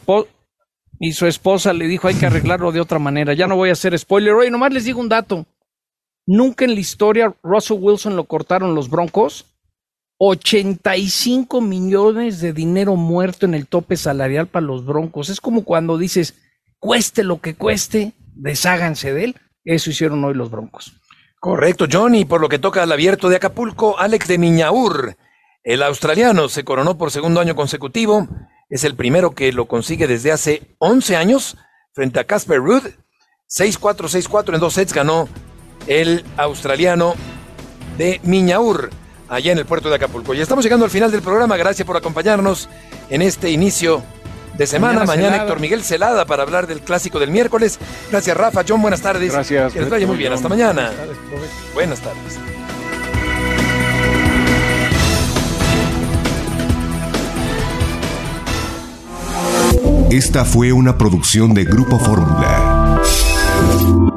esposa le dijo, hay que arreglarlo de otra manera. Ya no voy a hacer spoiler. Oye, nomás les digo un dato. Nunca en la historia Russell Wilson lo cortaron los Broncos. 85 millones de dinero muerto en el tope salarial para los Broncos. Es como cuando dices, cueste lo que cueste, desháganse de él. Eso hicieron hoy los Broncos. Correcto, Johnny. Por lo que toca al Abierto de Acapulco, Alex de Miñaur, el australiano, se coronó por segundo año consecutivo. Es el primero que lo consigue desde hace 11 años frente a Casper Ruud. 6-4, 6-4 en 2 sets ganó el australiano de Miñaur allá en el puerto de Acapulco. Ya estamos llegando al final del programa. Gracias por acompañarnos en este inicio de semana. Mañana Héctor Miguel Celada para hablar del clásico del miércoles. Gracias, Rafa. John, buenas tardes. Gracias. Que les vaya muy bien. Hasta mañana. Buenas tardes. Esta fue una producción de Grupo Fórmula.